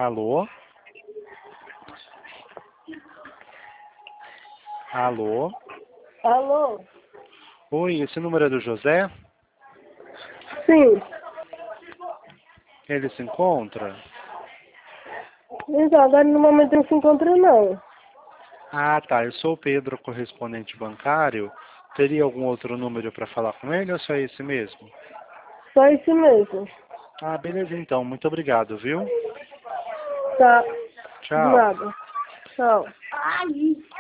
Alô? Alô? Alô? Oi, esse número é do José? Sim. Ele se encontra? Então, agora no momento não se encontra não. Ah, tá. Eu sou o Pedro, correspondente bancário. Teria algum outro número para falar com ele ou só esse mesmo? Só isso mesmo. Ah, beleza então. Muito obrigado, viu? Tá. De Tchau. nada. Tchau. Ai.